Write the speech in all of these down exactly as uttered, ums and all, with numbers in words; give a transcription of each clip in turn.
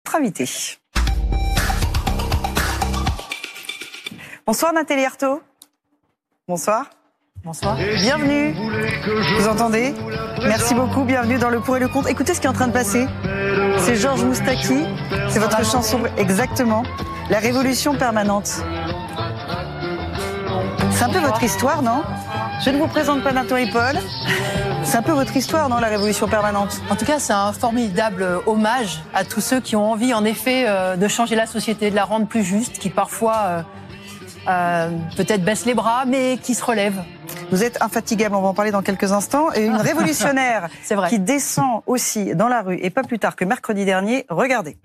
invitée. Bonsoir Nathalie Arthaud. Bonsoir. Bonsoir. Bienvenue. Vous entendez ? Merci beaucoup. Bienvenue dans Le Pour et le Contre. Écoutez ce qui est en train de passer. C'est Georges Moustaki. C'est votre chanson. Exactement. La révolution permanente. C'est un peu votre histoire, non ? Je ne vous présente pas Nathan et Paul. C'est un peu votre histoire, non, la révolution permanente ? En tout cas, c'est un formidable hommage à tous ceux qui ont envie, en effet, de changer la société, de la rendre plus juste, qui parfois, euh, peut-être baissent les bras, mais qui se relèvent. Vous êtes infatigable, on va en parler dans quelques instants. Et une révolutionnaire c'est vrai. Qui descend aussi dans la rue, et pas plus tard que mercredi dernier. Regardez.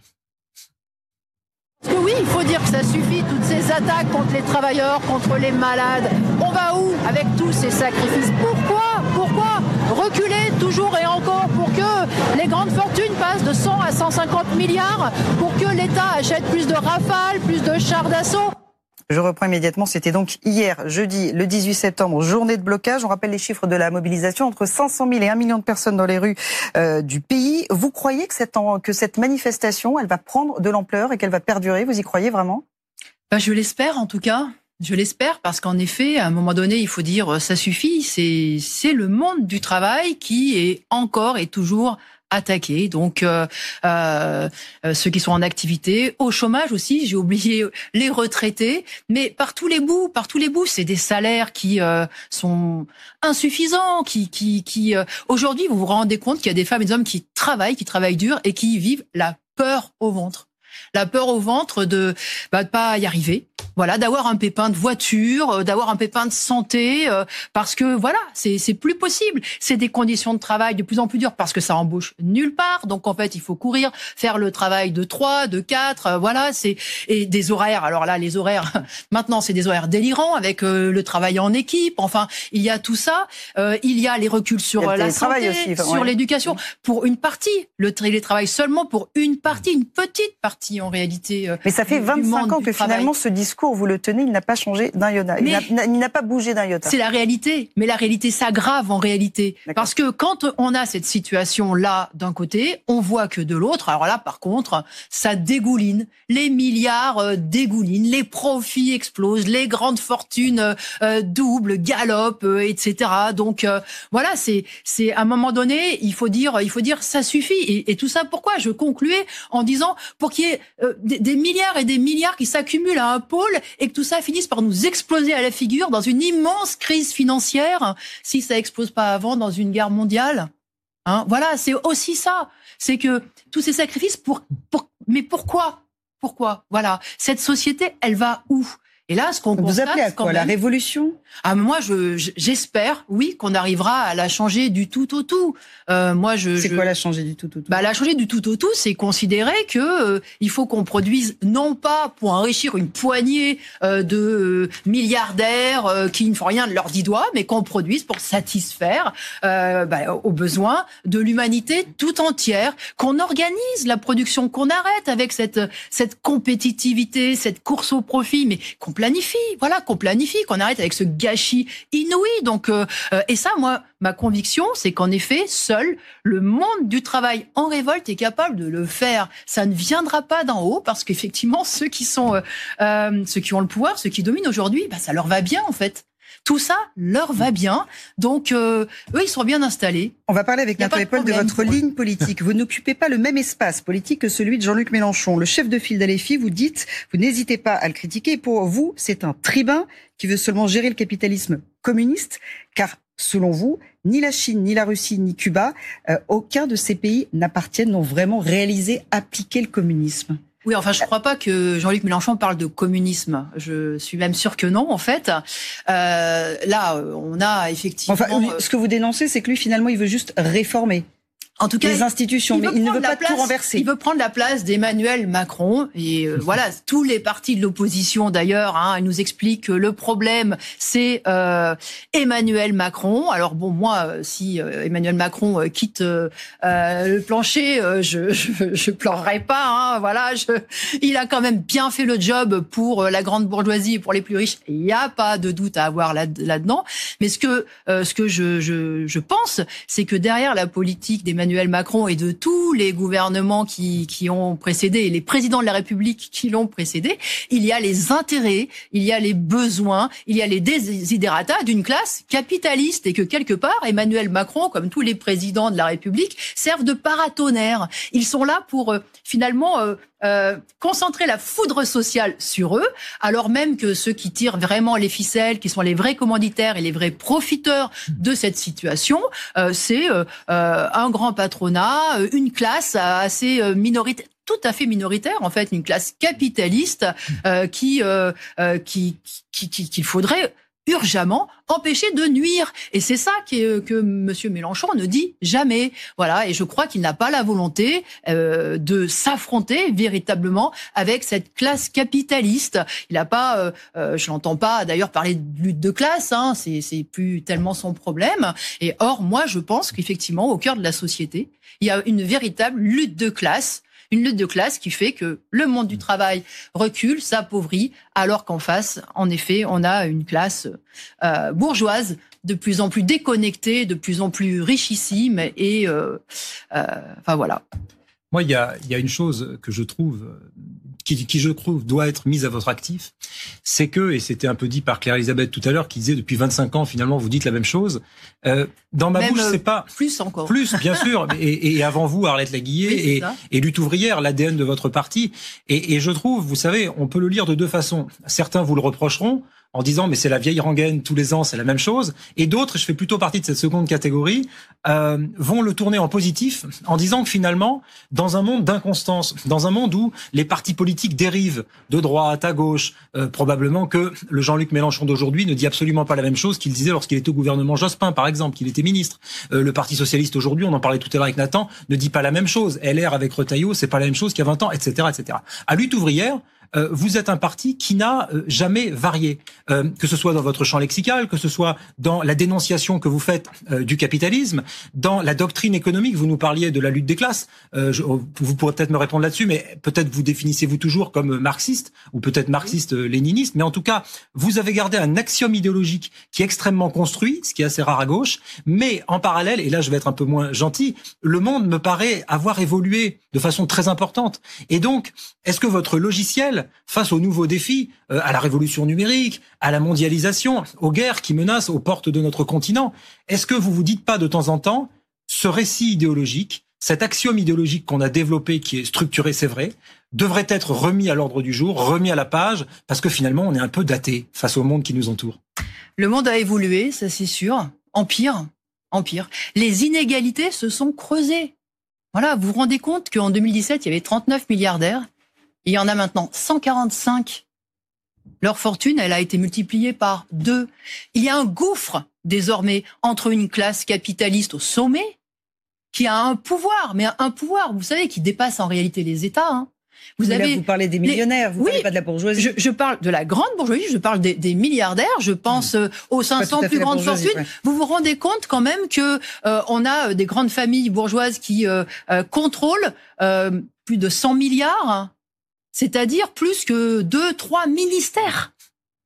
Parce que oui, il faut dire que ça suffit, toutes ces attaques contre les travailleurs, contre les malades. On va où avec tous ces sacrifices ? Pourquoi ? Pourquoi reculer toujours et encore pour que les grandes fortunes passent de cent à cent cinquante milliards, pour que l'État achète plus de Rafale, plus de chars d'assaut ? Je reprends immédiatement, c'était donc hier, jeudi, le dix-huit septembre, journée de blocage. On rappelle les chiffres de la mobilisation, entre cinq cent mille et un million de personnes dans les rues euh, du pays. Vous croyez que cette, que cette manifestation, elle va prendre de l'ampleur et qu'elle va perdurer ? Vous y croyez vraiment ? Ben, je l'espère en tout cas. Je l'espère parce qu'en effet, à un moment donné, il faut dire ça suffit. C'est, c'est le monde du travail qui est encore et toujours attaqués, donc euh, euh, ceux qui sont en activité, au chômage aussi, j'ai oublié les retraités, mais par tous les bouts, par tous les bouts, c'est des salaires qui euh, sont insuffisants, qui, qui, qui euh, aujourd'hui, vous vous rendez compte qu'il y a des femmes et des hommes qui travaillent, qui travaillent dur et qui vivent la peur au ventre. La peur au ventre de bah, de pas y arriver, voilà, d'avoir un pépin de voiture, d'avoir un pépin de santé, euh, parce que voilà, c'est c'est plus possible. C'est des conditions de travail de plus en plus dures parce que ça embauche nulle part. Donc en fait, il faut courir, faire le travail de trois, de quatre, euh, voilà, c'est et des horaires. Alors là, les horaires, maintenant, c'est des horaires délirants avec euh, le travail en équipe. Enfin, il y a tout ça. Euh, il y a les reculs sur la santé, aussi, enfin, sur ouais. l'éducation. Pour une partie, le télétravail seulement pour une partie, une petite partie. En réalité, mais ça fait vingt-cinq ans que travail. Finalement ce discours, vous le tenez, il n'a pas changé d'un iota. Il n'a, il n'a pas bougé d'un iota. C'est la réalité, mais la réalité s'aggrave en réalité. D'accord. Parce que quand on a cette situation-là d'un côté, on voit que de l'autre, alors là par contre, ça dégouline. Les milliards dégoulinent, les profits explosent, les grandes fortunes euh, doublent, galopent, euh, et cetera. Donc euh, voilà, c'est c'est à un moment donné, il faut dire, il faut dire, ça suffit. Et, et tout ça, pourquoi ? Je concluais en disant pour qu'il y ait euh, des, des milliards et des milliards qui s'accumulent à un pôle et que tout ça finisse par nous exploser à la figure dans une immense crise financière, si ça explose pas avant dans une guerre mondiale. Hein, voilà, c'est aussi ça. C'est que tous ces sacrifices pour, pour mais pourquoi ? Pourquoi ? Voilà, cette société, elle va où ? Et là, ce qu'on vous constate, appelez à quoi ? même, la révolution ? Ah, moi, je, j'espère, oui, qu'on arrivera à la changer du tout au tout. Euh, moi, je. C'est je, quoi la changer du tout au tout ? Bah, la changer du tout au tout, c'est considérer que euh, il faut qu'on produise non pas pour enrichir une poignée euh, de euh, milliardaires euh, qui ne font rien de leurs dix doigts, mais qu'on produise pour satisfaire euh, bah, aux besoins de l'humanité tout entière. Qu'on organise la production, qu'on arrête avec cette cette compétitivité, cette course au profit, mais qu'on planifie, voilà, qu'on planifie, qu'on arrête avec ce gâchis inouï. Donc, euh, et ça, moi, ma conviction, c'est qu'en effet, seul le monde du travail en révolte est capable de le faire. Ça ne viendra pas d'en haut, parce qu'effectivement, ceux qui sont, euh, euh, ceux qui ont le pouvoir, ceux qui dominent aujourd'hui, bah, ça leur va bien, en fait. Tout ça leur va bien, donc euh, eux, ils sont bien installés. On va parler avec Nathan et Paul de votre ligne politique. Vous n'occupez pas le même espace politique que celui de Jean-Luc Mélenchon. Le chef de file d'A L F I, vous dites, vous n'hésitez pas à le critiquer. Pour vous, c'est un tribun qui veut seulement gérer le capitalisme communiste, car selon vous, ni la Chine, ni la Russie, ni Cuba, euh, aucun de ces pays n'appartiennent, n'ont vraiment réalisé, appliqué le communisme. Oui, enfin, je ne crois pas que Jean-Luc Mélenchon parle de communisme. Je suis même sûre que non, en fait. Euh, là, on a effectivement... Enfin, ce que vous dénoncez, c'est que lui, finalement, il veut juste réformer. En tout cas, les institutions, il mais il ne veut pas place, tout renverser. Il veut prendre la place d'Emmanuel Macron. Et euh, voilà, tous les partis de l'opposition, d'ailleurs, hein, ils nous expliquent que le problème, c'est euh, Emmanuel Macron. Alors bon, moi, si euh, Emmanuel Macron euh, quitte euh, le plancher, euh, je, je je pleurerai pas. Hein, voilà, je, il a quand même bien fait le job pour la grande bourgeoisie et pour les plus riches. Il n'y a pas de doute à avoir là, là-dedans. Mais ce que euh, ce que je je, je pense, c'est que derrière la politique d'Emmanuel d'Emmanuel Macron et de tous les gouvernements qui, qui ont précédé, et les présidents de la République qui l'ont précédé, il y a les intérêts, il y a les besoins, il y a les desiderata d'une classe capitaliste, et que quelque part, Emmanuel Macron, comme tous les présidents de la République, servent de paratonnerres. Ils sont là pour euh, finalement euh, euh, concentrer la foudre sociale sur eux, alors même que ceux qui tirent vraiment les ficelles, qui sont les vrais commanditaires et les vrais profiteurs de cette situation, euh, c'est euh, euh, un grand patronat, une classe assez euh, minoritaire, tout à fait minoritaire en fait, une classe capitaliste euh, qui, euh, euh, qui, qui, qui, qu'il faudrait urgemment empêcher de nuire. Et c'est ça que, que Monsieur Mélenchon ne dit jamais. Voilà. Et je crois qu'il n'a pas la volonté euh, de s'affronter véritablement avec cette classe capitaliste. Il n'a pas, euh, euh, je l'entends pas d'ailleurs parler de lutte de classe. Hein, c'est, c'est plus tellement son problème. Et or, moi, je pense qu'effectivement, au cœur de la société, il y a une véritable lutte de classe. Une lutte de classe qui fait que le monde du travail recule, s'appauvrit, alors qu'en face, en effet, on a une classe euh, bourgeoise de plus en plus déconnectée, de plus en plus richissime, et euh, euh, enfin voilà. Moi, il y a, il y a une chose que je trouve, qui, qui je trouve doit être mise à votre actif, c'est que, et c'était un peu dit par Claire-Elisabeth tout à l'heure, qui disait depuis vingt-cinq ans, finalement, vous dites la même chose. Euh, dans ma même bouche, c'est pas plus encore. Plus, bien sûr. et, et avant vous, Arlette Laguillet, oui, et, et Lutte ouvrière, l'A D N de votre parti. Et, et je trouve, vous savez, on peut le lire de deux façons. Certains vous le reprocheront en disant mais c'est la vieille rengaine, tous les ans c'est la même chose, et d'autres, je fais plutôt partie de cette seconde catégorie, euh, vont le tourner en positif en disant que finalement, dans un monde d'inconstance, dans un monde où les partis politiques dérivent de droite à gauche, euh, probablement que le Jean-Luc Mélenchon d'aujourd'hui ne dit absolument pas la même chose qu'il disait lorsqu'il était au gouvernement Jospin, par exemple, qu'il était ministre. Euh, le Parti socialiste aujourd'hui, on en parlait tout à l'heure avec Nathan, ne dit pas la même chose. L R avec Retailleau, c'est pas la même chose qu'il y a vingt ans, et cetera, et cetera. À Lutte ouvrière, Euh, vous êtes un parti qui n'a euh, jamais varié, euh, que ce soit dans votre champ lexical, que ce soit dans la dénonciation que vous faites euh, du capitalisme, dans la doctrine économique. Vous nous parliez de la lutte des classes. Euh, je, vous pourrez peut-être me répondre là-dessus, mais peut-être vous définissez-vous toujours comme marxiste ou peut-être marxiste-léniniste. Mais en tout cas, vous avez gardé un axiome idéologique qui est extrêmement construit, ce qui est assez rare à gauche. Mais en parallèle, et là je vais être un peu moins gentil, le monde me paraît avoir évolué de façon très importante. Et donc, est-ce que votre logiciel, face aux nouveaux défis, euh, à la révolution numérique, à la mondialisation, aux guerres qui menacent aux portes de notre continent, est-ce que vous vous dites pas de temps en temps, ce récit idéologique, cet axiome idéologique qu'on a développé, qui est structuré, c'est vrai, devrait être remis à l'ordre du jour, remis à la page, parce que finalement, on est un peu daté face au monde qui nous entoure? Le monde a évolué, ça c'est sûr. Empire, empire. Les inégalités se sont creusées. Voilà, vous vous rendez compte qu'en deux mille dix-sept, il y avait trente-neuf milliardaires. Il y en a maintenant cent quarante-cinq. Leur fortune, elle a été multipliée par deux. Il y a un gouffre, désormais, entre une classe capitaliste au sommet, qui a un pouvoir, mais un pouvoir, vous savez, qui dépasse en réalité les États. Hein. Vous mais avez là, vous parlez des millionnaires, les... vous ne oui, parlez pas de la bourgeoisie. Je, je parle de la grande bourgeoisie, je parle des, des milliardaires, je pense mmh. aux cinq cents plus grandes fortunes. Ouais. Vous vous rendez compte quand même que euh, on a des grandes familles bourgeoises qui euh, euh, contrôlent euh, plus de cent milliards, hein. C'est-à-dire plus que deux, trois ministères.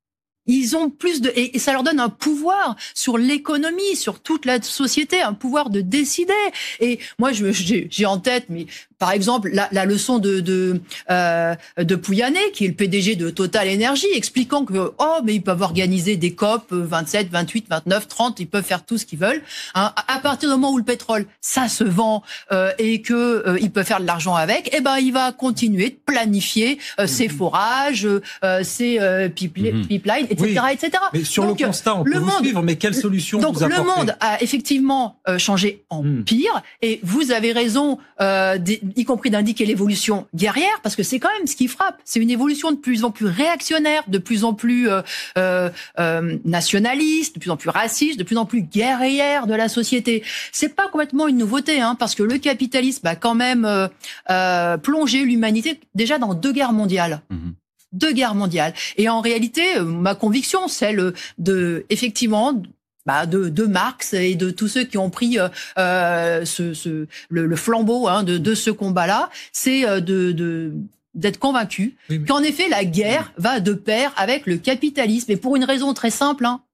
Ils ont plus de, et ça leur donne un pouvoir sur l'économie, sur toute la société, un pouvoir de décider. Et moi, je, j'ai, j'ai en tête, mais par exemple, la, la leçon de de, euh, de Pouyanné, qui est le P D G de Total Énergie, expliquant que oh, mais ils peuvent organiser des COP vingt-sept, vingt-huit, vingt-neuf, trente, ils peuvent faire tout ce qu'ils veulent. Hein, à partir du moment où le pétrole, ça se vend euh, et que euh, ils peuvent faire de l'argent avec, eh ben, il va continuer de planifier euh, mmh. ses forages, euh, ses euh, pipelines, mmh. pipelines, et cetera, oui. et cetera. Mais sur donc, le constat, on peut le vous monde, suivre, mais quelle solution donc, vous apportez? Le monde a effectivement euh, changé en mmh. pire, et vous avez raison, euh, des, y compris d'indiquer l'évolution guerrière, parce que c'est quand même ce qui frappe. C'est une évolution de plus en plus réactionnaire, de plus en plus euh, euh, euh, nationaliste, de plus en plus raciste, de plus en plus guerrière de la société. C'est pas complètement une nouveauté, hein, parce que le capitalisme a quand même euh, euh, plongé l'humanité déjà dans deux guerres mondiales. Mmh. Deux guerres mondiales. Et en réalité, ma conviction, celle de, effectivement, bah de, de Marx et de tous ceux qui ont pris euh, ce, ce, le, le flambeau hein, de, de ce combat-là, c'est de, de d'être convaincu oui, mais... qu'en effet, la guerre oui. va de pair avec le capitalisme. Et pour une raison très simple, hein,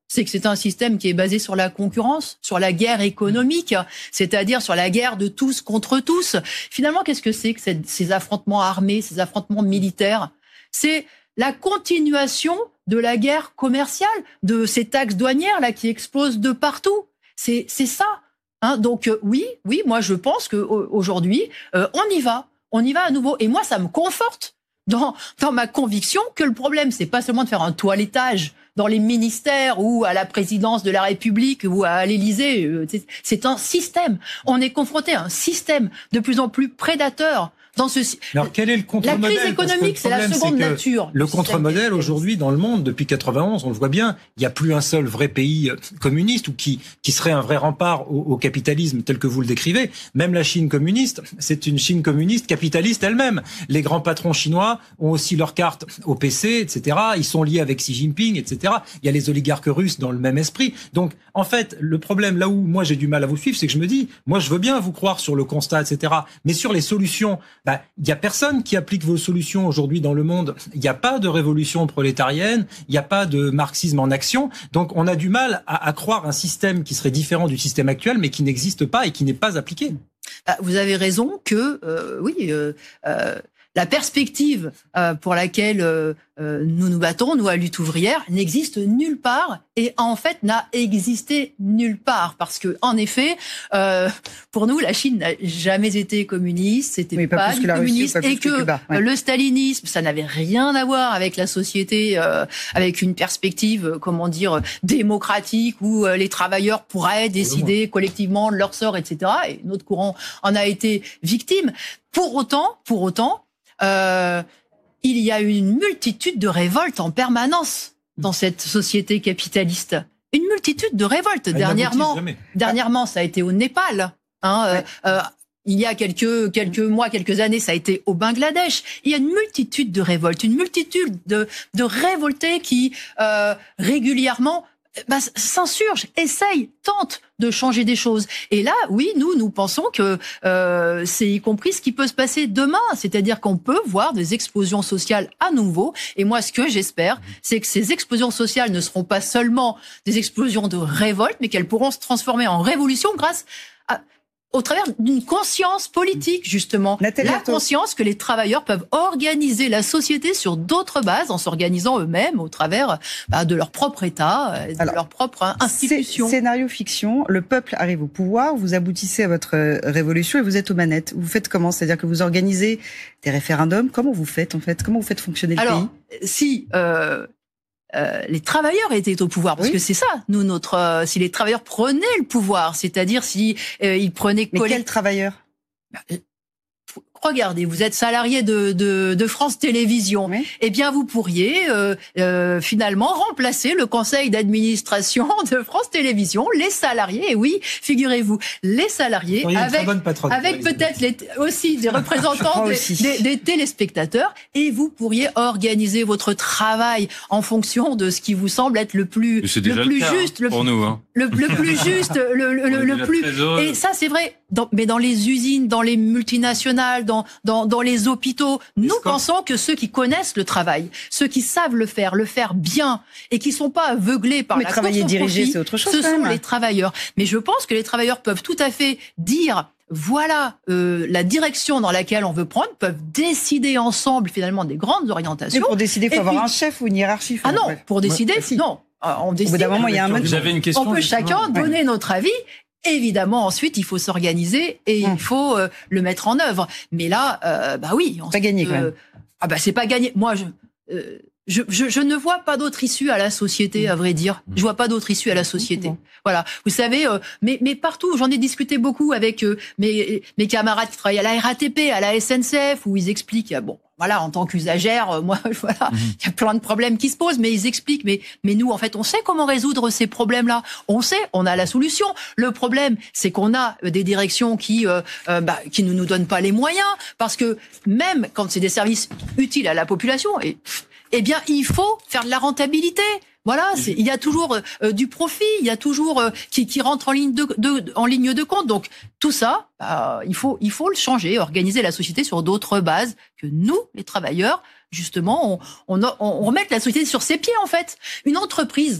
c'est que c'est un système qui est basé sur la concurrence, sur la guerre économique, c'est-à-dire sur la guerre de tous contre tous. Finalement, qu'est-ce que c'est que ces affrontements armés, ces affrontements militaires ? C'est la continuation de la guerre commerciale, de ces taxes douanières là qui explosent de partout. C'est, c'est ça. Hein, donc euh, oui, oui, moi je pense que aujourd'hui euh, on y va, on y va à nouveau. Et moi, ça me conforte dans dans ma conviction que le problème, c'est pas seulement de faire un toilettage dans les ministères ou à la présidence de la République ou à l'Élysée. C'est un système. On est confronté à un système de plus en plus prédateur. Dans ce... Alors, quel est le contre-modèle ? La crise économique, c'est la seconde nature. Le contre-modèle, aujourd'hui, dans le monde, depuis quatre-vingt-onze, on le voit bien, il n'y a plus un seul vrai pays communiste ou qui, qui serait un vrai rempart au, au capitalisme tel que vous le décrivez. Même la Chine communiste, c'est une Chine communiste capitaliste elle-même. Les grands patrons chinois ont aussi leur carte au P C, et cetera. Ils sont liés avec Xi Jinping, et cetera. Il y a les oligarques russes dans le même esprit. Donc, en fait, le problème, là où moi j'ai du mal à vous suivre, c'est que je me dis, moi je veux bien vous croire sur le constat, et cetera. Mais sur les solutions, bah, il n'y a personne qui applique vos solutions aujourd'hui dans le monde. Il n'y a pas de révolution prolétarienne, il n'y a pas de marxisme en action. Donc on a du mal à, à croire un système qui serait différent du système actuel, mais qui n'existe pas et qui n'est pas appliqué. Vous avez raison que, euh, oui, euh, euh, la perspective euh, pour laquelle euh, euh, nous nous battons, nous à Lutte ouvrière, n'existe nulle part et en fait n'a existé nulle part parce que en effet, euh, pour nous, la Chine n'a jamais été communiste, c'était oui, pas, pas du communiste Russie, pas et que, que Cuba, ouais. Le stalinisme, ça n'avait rien à voir avec la société, euh, avec une perspective, comment dire, démocratique où euh, les travailleurs pourraient décider oui, collectivement de leur sort, et cetera. Et notre courant en a été victime. Pour autant, pour autant. Euh, il y a une multitude de révoltes en permanence dans cette société capitaliste. Une multitude de révoltes. Elle dernièrement, dernièrement, ça a été au Népal. Hein, ouais. euh, euh, il y a quelques quelques mois, quelques années, ça a été au Bangladesh. Il y a une multitude de révoltes, une multitude de de révoltés qui euh, régulièrement bah, s'insurgent, essayent, tentent de changer des choses. Et là, oui, nous, nous pensons que euh, c'est y compris ce qui peut se passer demain. C'est-à-dire qu'on peut voir des explosions sociales à nouveau. Et moi, ce que j'espère, c'est que ces explosions sociales ne seront pas seulement des explosions de révolte, mais qu'elles pourront se transformer en révolution grâce à... au travers d'une conscience politique, justement. Nathalie la conscience que les travailleurs peuvent organiser la société sur d'autres bases, en s'organisant eux-mêmes au travers bah, de leur propre État, de Alors, leur propre institution. Scénario fiction, le peuple arrive au pouvoir, vous aboutissez à votre révolution et vous êtes aux manettes. Vous faites comment ? C'est-à-dire que vous organisez des référendums ? Comment vous faites, en fait ? Comment vous faites fonctionner le Alors, pays ? si... Euh, Euh, les travailleurs étaient au pouvoir, parce oui. que c'est ça, nous, notre, euh, si les travailleurs prenaient le pouvoir, c'est-à-dire si euh, ils prenaient... Mais quels travailleurs ? euh, Regardez, vous êtes salarié de, de, de France Télévisions. Oui. Eh bien, vous pourriez euh, euh, finalement remplacer le conseil d'administration de France Télévisions, les salariés. Et oui, figurez-vous, les salariés avec, avec peut-être les, aussi des représentants des, aussi. Des, des téléspectateurs. Et vous pourriez organiser votre travail en fonction de ce qui vous semble être le plus, le plus le juste, cas, le, pour nous, hein. le, le plus juste, le, le, le, le plus. Et ça, c'est vrai. Dans, mais dans les usines, dans les multinationales, dans, dans, dans les hôpitaux, nous pensons que ceux qui connaissent le travail, ceux qui savent le faire, le faire bien, et qui sont pas aveuglés par mais la travailler course au dirigé, profit, c'est autre chose, ce sont même. les travailleurs. Mais je pense que les travailleurs peuvent tout à fait dire, voilà euh, la direction dans laquelle on veut prendre, peuvent décider ensemble finalement des grandes orientations. Mais pour décider, il faut et avoir puis... un chef ou une hiérarchie. Ah non, ouais. pour décider, ouais, non. On décide. Au bout d'un moment, il y a un Vous avez une question, on peut chacun ouais. donner notre avis. Évidemment, ensuite, il faut s'organiser et mmh. il faut euh, le mettre en œuvre. Mais là, euh, bah oui, on pas gagné quand même. Ah bah c'est pas gagné. Moi, je, euh, je, je, je ne vois pas d'autre issue à la société, mmh. à vrai dire. Je vois pas d'autre issue à la société. Mmh. Voilà. Vous savez, euh, mais, mais partout, j'en ai discuté beaucoup avec euh, mes, mes camarades qui travaillent à la R A T P, à la S N C F, où ils expliquent, bon. Voilà, en tant qu'usagère, euh, moi, voilà, il mmh. y a plein de problèmes qui se posent, mais ils expliquent. Mais, mais nous, en fait, on sait comment résoudre ces problèmes-là. On sait, on a la solution. Le problème, c'est qu'on a des directions qui, euh, euh, bah, qui ne nous donnent pas les moyens, parce que même quand c'est des services utiles à la population, et, eh bien, il faut faire de la rentabilité. Voilà, c'est, il y a toujours euh, du profit, il y a toujours euh, qui, qui rentre en ligne de, de, en ligne de compte. Donc tout ça, bah, il faut, il faut le changer, organiser la société sur d'autres bases que nous, les travailleurs, justement, on, on, on, on remette la société sur ses pieds en fait. Une entreprise,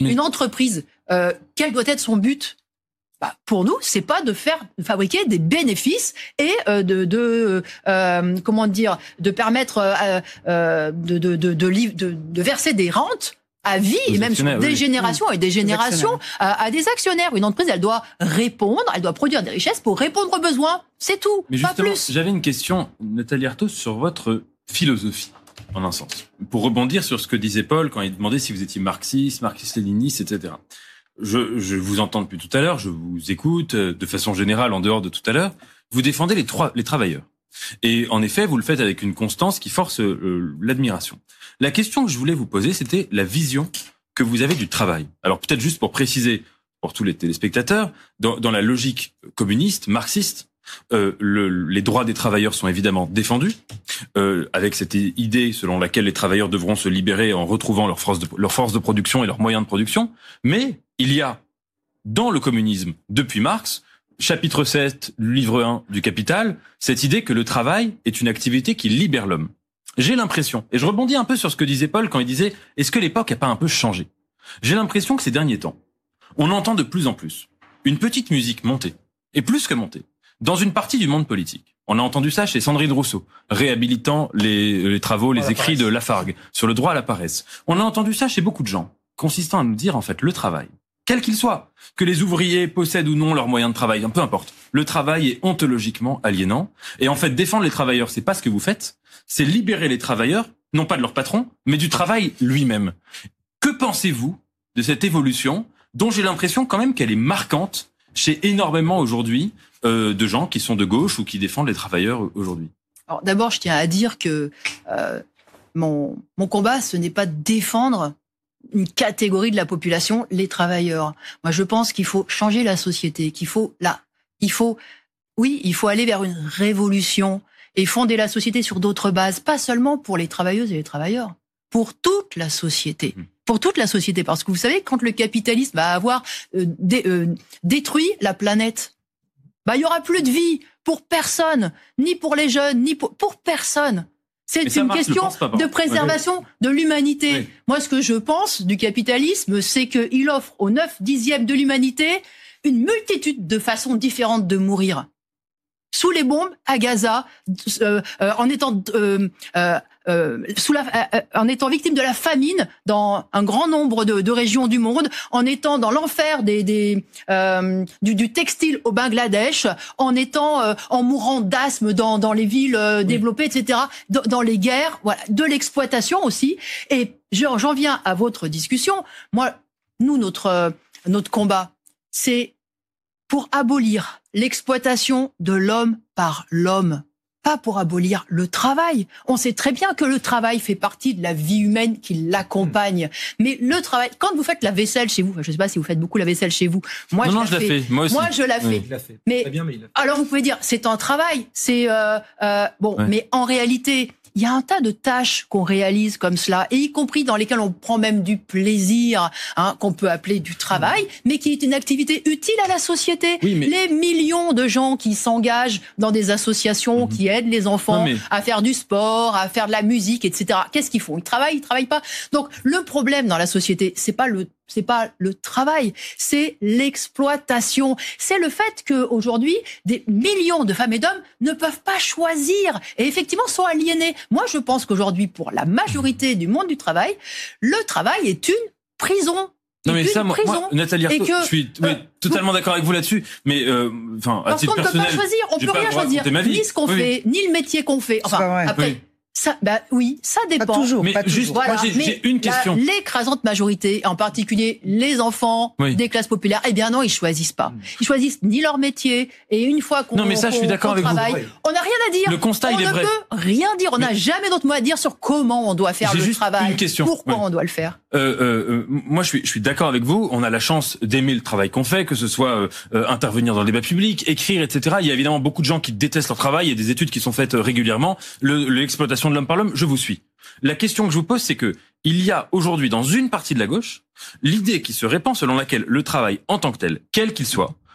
Mais... Une entreprise, euh, quel doit être son but ? Bah, pour nous, c'est pas de faire de fabriquer des bénéfices et euh, de, de euh, comment dire, de permettre euh, euh, de, de, de, de, de, de verser des rentes à vie et même sur des oui. générations et des générations à, à des actionnaires. Une entreprise, elle doit répondre, elle doit produire des richesses pour répondre aux besoins. C'est tout, mais pas plus. J'avais une question, Nathalie Arthaud, sur votre philosophie, en un sens. Pour rebondir sur ce que disait Paul quand il demandait si vous étiez marxiste, marxiste-léniniste, et cetera. Je, je vous entends depuis tout à l'heure, je vous écoute de façon générale en dehors de tout à l'heure. Vous défendez les, trois, les travailleurs. Et en effet, vous le faites avec une constance qui force euh, l'admiration. La question que je voulais vous poser, c'était la vision que vous avez du travail. Alors peut-être juste pour préciser pour tous les téléspectateurs, dans, dans la logique communiste, marxiste, euh, le, les droits des travailleurs sont évidemment défendus, euh, avec cette idée selon laquelle les travailleurs devront se libérer en retrouvant leur force de, leur force de production et leurs moyens de production. Mais il y a, dans le communisme, depuis Marx, chapitre sept, livre un du Capital, cette idée que le travail est une activité qui libère l'homme. J'ai l'impression, et je rebondis un peu sur ce que disait Paul quand il disait « Est-ce que l'époque n'a pas un peu changé ?» J'ai l'impression que ces derniers temps, on entend de plus en plus une petite musique monter, et plus que monter, dans une partie du monde politique. On a entendu ça chez Sandrine Rousseau, réhabilitant les, les travaux, les écrits de Lafargue sur le droit à la paresse. On a entendu ça chez beaucoup de gens, consistant à nous dire en fait le travail, quel qu'il soit, que les ouvriers possèdent ou non leurs moyens de travail, peu importe. Le travail est ontologiquement aliénant. Et en fait, défendre les travailleurs, c'est pas ce que vous faites. C'est libérer les travailleurs, non pas de leur patron, mais du travail lui-même. Que pensez-vous de cette évolution, dont j'ai l'impression quand même qu'elle est marquante chez énormément aujourd'hui euh, de gens qui sont de gauche ou qui défendent les travailleurs aujourd'hui? Alors d'abord, je tiens à dire que euh, mon, mon combat, ce n'est pas de défendre une catégorie de la population, les travailleurs. Moi, je pense qu'il faut changer la société, qu'il faut là, il faut, oui, il faut aller vers une révolution et fonder la société sur d'autres bases, pas seulement pour les travailleuses et les travailleurs, pour toute la société, pour toute la société. Parce que vous savez, quand le capitalisme va avoir euh, dé, euh, détruit la planète, bah il y aura plus de vie pour personne, ni pour les jeunes, ni pour, pour personne. C'est une Marx question pas, de préservation oui. de l'humanité. Oui. Moi, ce que je pense du capitalisme, c'est qu'il offre aux neuf dixièmes de l'humanité une multitude de façons différentes de mourir. Sous les bombes, à Gaza, euh, euh, en étant euh, euh, euh, sous la, euh, en étant victime de la famine dans un grand nombre de, de régions du monde, en étant dans l'enfer des, des euh, du, du textile au Bangladesh, en étant euh, en mourant d'asthme dans, dans les villes euh, oui. développées, et cetera. Dans, dans les guerres, voilà, de l'exploitation aussi. Et j'en viens à votre discussion. Moi, nous, notre euh, notre combat, c'est pour abolir l'exploitation de l'homme par l'homme, pas pour abolir le travail. On sait très bien que le travail fait partie de la vie humaine qui l'accompagne. Mais le travail, quand vous faites la vaisselle chez vous, je ne sais pas si vous faites beaucoup la vaisselle chez vous. Moi, non, je non, la je fais. Fait. Moi aussi. Moi, je la oui. fais. Il fait. Mais, très bien, mais il alors, vous pouvez dire, c'est un travail. C'est euh, euh, bon, ouais. Mais en réalité, il y a un tas de tâches qu'on réalise comme cela, et y compris dans lesquelles on prend même du plaisir, hein, qu'on peut appeler du travail, mais qui est une activité utile à la société. Oui, mais... Les millions de gens qui s'engagent dans des associations, mmh. qui aident les enfants non, mais... à faire du sport, à faire de la musique, et cetera. Qu'est-ce qu'ils font? Ils travaillent, ils travaillent pas. Donc, le problème dans la société, c'est pas le c'est pas le travail, c'est l'exploitation. C'est le fait qu'aujourd'hui, des millions de femmes et d'hommes ne peuvent pas choisir et effectivement sont aliénés. Moi, je pense qu'aujourd'hui, pour la majorité du monde du travail, le travail est une prison. Non mais ça, moi, moi Nathalie Arthaud, je suis oui, euh, totalement vous... d'accord avec vous là-dessus, mais euh, enfin à titre personnel, on ne peut pas choisir, on peut rien choisir, ni ce qu'on oui, fait, oui. ni le métier qu'on fait. Enfin, après. Oui. Ça, bah oui, ça dépend. Pas toujours. Mais pas juste, toujours. voilà. moi j'ai, j'ai une question. La, l'écrasante majorité, en particulier les enfants oui. des classes populaires, eh bien non, ils choisissent pas. Ils choisissent ni leur métier. Et une fois qu'on, non mais ça, qu'on, je suis d'accord avec travaille, vous. on n'a rien à dire. Le constat, on il est vrai. On ne peut rien dire. On n'a jamais d'autre mot à dire sur comment on doit faire j'ai le juste travail. Une question. Pourquoi oui. on doit le faire. Euh, euh, moi, je suis, je suis d'accord avec vous. On a la chance d'aimer le travail qu'on fait, que ce soit euh, intervenir dans le débat public, écrire, et cetera. Il y a évidemment beaucoup de gens qui détestent leur travail. Il y a des études qui sont faites régulièrement. Le, l'exploitation de l'homme par l'homme, je vous suis. La question que je vous pose, c'est que il y a aujourd'hui dans une partie de la gauche l'idée qui se répand selon laquelle le travail en tant que tel, quel qu'il soit,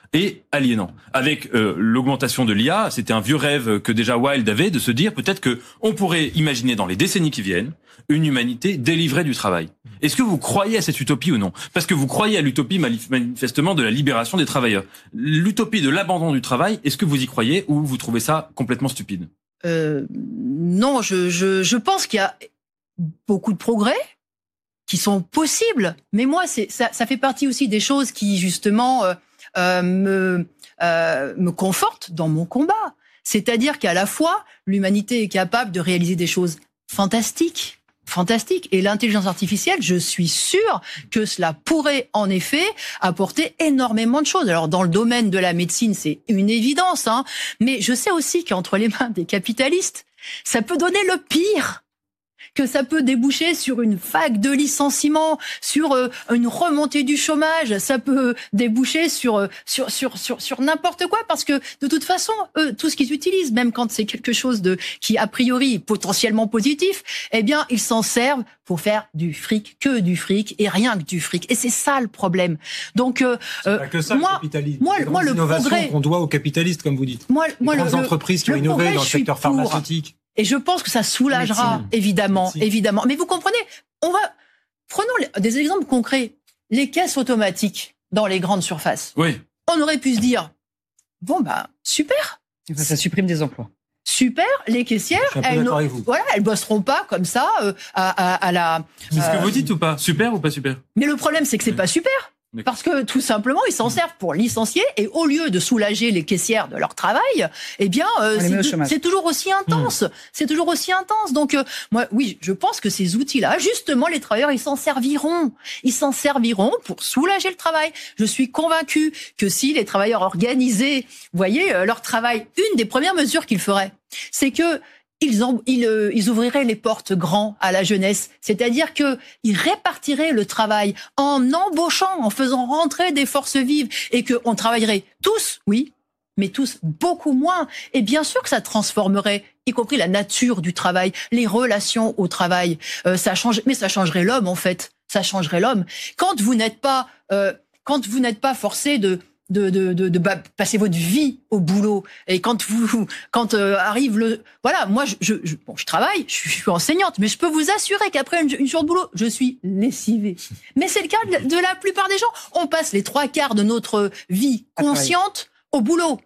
et aliénant. Avec euh, l'augmentation de l'I A, c'était un vieux rêve que déjà Wilde avait de se dire peut-être que on pourrait imaginer dans les décennies qui viennent une humanité délivrée du travail. Est-ce que vous croyez à cette utopie ou non? Parce que vous croyez à l'utopie manifestement de la libération des travailleurs. L'utopie de l'abandon du travail, est-ce que vous y croyez ou vous trouvez ça complètement stupide? euh, Non, je, je, je pense qu'il y a beaucoup de progrès qui sont possibles. Mais moi, c'est, ça, ça fait partie aussi des choses qui, justement, euh, euh, me, euh, me confortent dans mon combat. C'est-à-dire qu'à la fois, l'humanité est capable de réaliser des choses fantastiques, fantastiques. Et l'intelligence artificielle, je suis sûre que cela pourrait, en effet, apporter énormément de choses. Alors, dans le domaine de la médecine, c'est une évidence, hein. Mais je sais aussi qu'entre les mains des capitalistes, ça peut donner le pire. Que ça peut déboucher sur une vague de licenciements, sur euh, une remontée du chômage, ça peut déboucher sur euh, sur sur sur sur n'importe quoi, parce que de toute façon, eux, tout ce qu'ils utilisent, même quand c'est quelque chose de qui a priori est potentiellement positif, eh bien ils s'en servent pour faire du fric, que du fric et rien que du fric. Et c'est ça le problème. Donc euh, c'est pas que ça, moi, le capitalisme. moi, moi le progrès qu'on doit aux capitalistes, comme vous dites. Moi, les moi grandes le, entreprises qui ont innové dans le secteur pharmaceutique. Et je pense que ça soulagera, Médecine. évidemment, Médecine. évidemment. Mais vous comprenez, on va, prenons les, des exemples concrets. Les caisses automatiques dans les grandes surfaces. Oui. On aurait pu se dire, bon, bah, super. Enfin, ça supprime des emplois. Super, les caissières, elles, voilà, elles bosseront pas comme ça, euh, à, à, à la... C'est euh, ce que vous dites ou pas? Super ou pas super? Mais le problème, c'est que c'est oui. pas super. Parce que tout simplement, ils s'en servent pour licencier et au lieu de soulager les caissières de leur travail, eh bien, euh, c'est, c'est toujours aussi intense. Mmh. C'est toujours aussi intense. Donc, euh, moi, oui, je pense que ces outils-là, justement, les travailleurs, ils s'en serviront. Ils s'en serviront pour soulager le travail. Je suis convaincue que si les travailleurs organisaient, vous voyez, euh, leur travail, une des premières mesures qu'ils feraient, c'est que Ils, en, ils, euh, ils ouvriraient les portes grands à la jeunesse, c'est-à-dire que ils répartiraient le travail en embauchant, en faisant rentrer des forces vives, et que on travaillerait tous, oui, mais tous beaucoup moins. Et bien sûr que ça transformerait, y compris la nature du travail, les relations au travail. Euh, ça change, mais ça changerait l'homme en fait. Ça changerait l'homme. Quand vous n'êtes pas, euh, quand vous n'êtes pas forcé de De, de, de, de passer votre vie au boulot, et quand vous, quand euh, arrive le, voilà, moi je, je, je, bon, je travaille, je suis enseignante, mais je peux vous assurer qu'après une, une journée de boulot, je suis lessivée. Mais c'est le cas de, de la plupart des gens. On passe les trois quarts de notre vie consciente au boulot,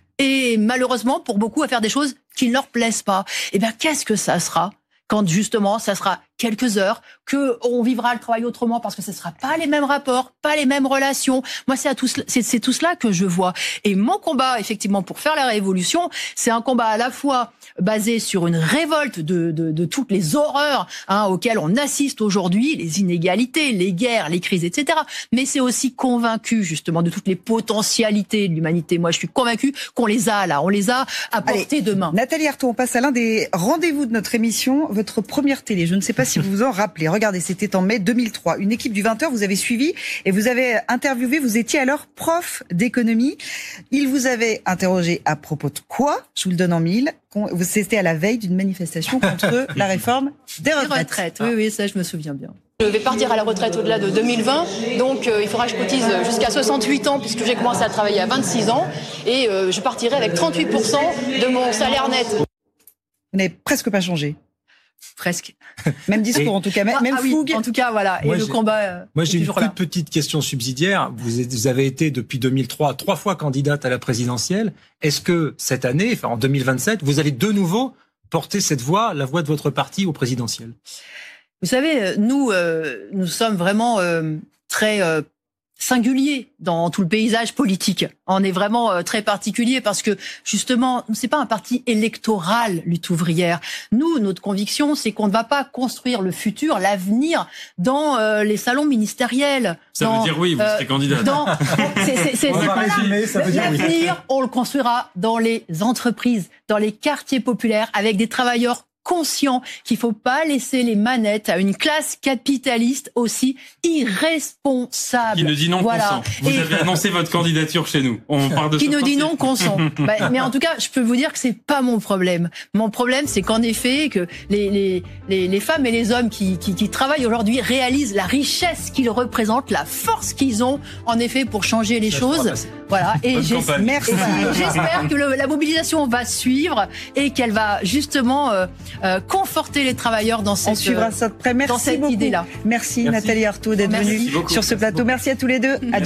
et malheureusement pour beaucoup à faire des choses qui ne leur plaisent pas. Eh bien, qu'est-ce que ça sera quand justement ça sera quelques heures, que on vivra le travail autrement parce que ce sera pas les mêmes rapports, pas les mêmes relations. Moi, c'est à tout cela, c'est, c'est tout cela que je vois. Et mon combat, effectivement, pour faire la révolution, c'est un combat à la fois basé sur une révolte de, de, de toutes les horreurs hein, auxquelles on assiste aujourd'hui, les inégalités, les guerres, les crises, et cetera. Mais c'est aussi convaincu, justement, de toutes les potentialités de l'humanité. Moi, je suis convaincue qu'on les a là, on les a à portée de main. Nathalie Arthaud, on passe à l'un des rendez-vous de notre émission, votre première télé. Je ne sais pas si vous vous en rappelez. Regardez, c'était en mai deux mille trois. Une équipe du vingt heures vous avez suivi et vous avez interviewé. Vous étiez alors prof d'économie. Il vous avait interrogé à propos de quoi? Je vous le donne en mille. C'était à la veille d'une manifestation contre la réforme des retraites. Des retraites. Oui, oui, ça, je me souviens bien. Je vais partir à la retraite au-delà de deux mille vingt, donc euh, il faudra que je cotise jusqu'à soixante-huit ans puisque j'ai commencé à travailler à vingt-six ans et euh, je partirai avec trente-huit pour cent de mon salaire net. Vous n'avez presque pas changé. Presque. Même discours, et... en tout cas, même ah, fougue. Oui, en tout cas, voilà. Moi, et le j'ai... combat. Euh, Moi, j'ai une toute là. petite question subsidiaire. Vous, êtes, vous avez été depuis deux mille trois trois fois candidate à la présidentielle. Est-ce que cette année, enfin en deux mille vingt-sept, vous allez de nouveau porter cette voix, la voix de votre parti au présidentiel? Vous savez, nous, euh, nous sommes vraiment euh, très euh, singuliers dans tout le paysage politique. On est vraiment euh, très particulier parce que justement, c'est pas un parti électoral, Lutte ouvrière. Nous, notre conviction, c'est qu'on ne va pas construire le futur, l'avenir dans euh, les salons ministériels. Ça dans, veut dire oui, vous euh, serez candidat. Dans, c'est, c'est, c'est, on c'est va pas résumer, là. ça veut dire l'avenir, oui. on le construira dans les entreprises, dans les quartiers populaires, avec des travailleurs conscient qu'il faut pas laisser les manettes à une classe capitaliste aussi irresponsable. Qui nous dit non voilà. consent. Vous Et... avez annoncé votre candidature chez nous. On parle de Qui ce nous dit principe. non consent. bah, mais en tout cas, je peux vous dire que c'est pas mon problème. Mon problème, c'est qu'en effet, que les, les, les, les femmes et les hommes qui, qui, qui travaillent aujourd'hui réalisent la richesse qu'ils représentent, la force qu'ils ont, en effet, pour changer les Ça, choses. Voilà. Et Bonne j'espère, campagne. Merci. j'espère que le, la mobilisation va suivre et qu'elle va justement euh, euh, conforter les travailleurs dans cette, On suivra ça de près. Merci dans cette beaucoup. idée-là. Merci, Merci. Nathalie Arthaud d'être Merci venue beaucoup. sur ce Merci plateau. beaucoup. Merci à tous les deux. À